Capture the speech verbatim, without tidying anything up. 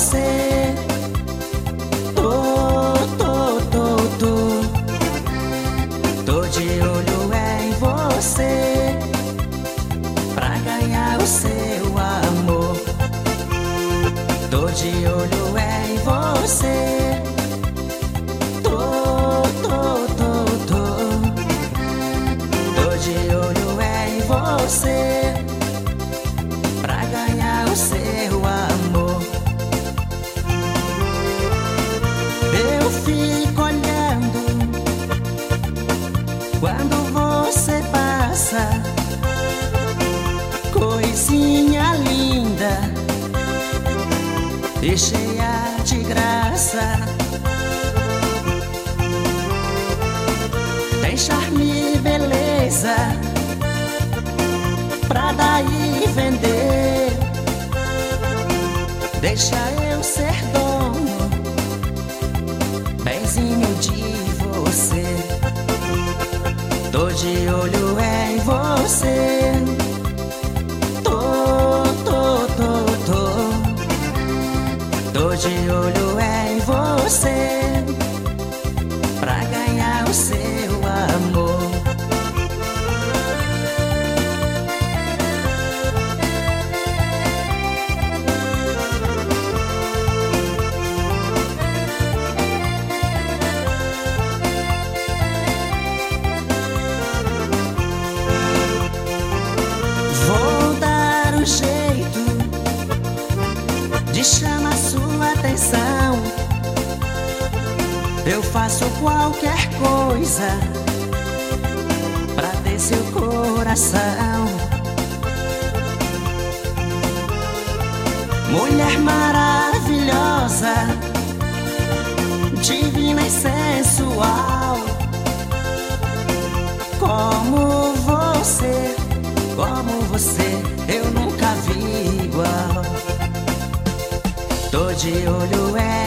você. Tô, tô, tô, tô. Tô de olho em você, pra ganhar o seu amor. Tô de olho em você. Tô, tô, tô, tô. Tô de olho em você, pra ganhar o seu amor. Eu fico olhando quando você passa, coisinha linda e cheia de graça. Tem charme e beleza pra dar e vender. Deixa eu ser dono, benzinho de você. Tô de olho em você. Tô, tô, tô, tô. Tô de olho em você, pra ganhar o seu amor. Vou dar um jeito de chamar sua atenção. Eu faço qualquer coisa pra ter seu coração. Mulher maravilhosa, divina e sensual, como você, como você, eu nunca vi igual. Tô de olho em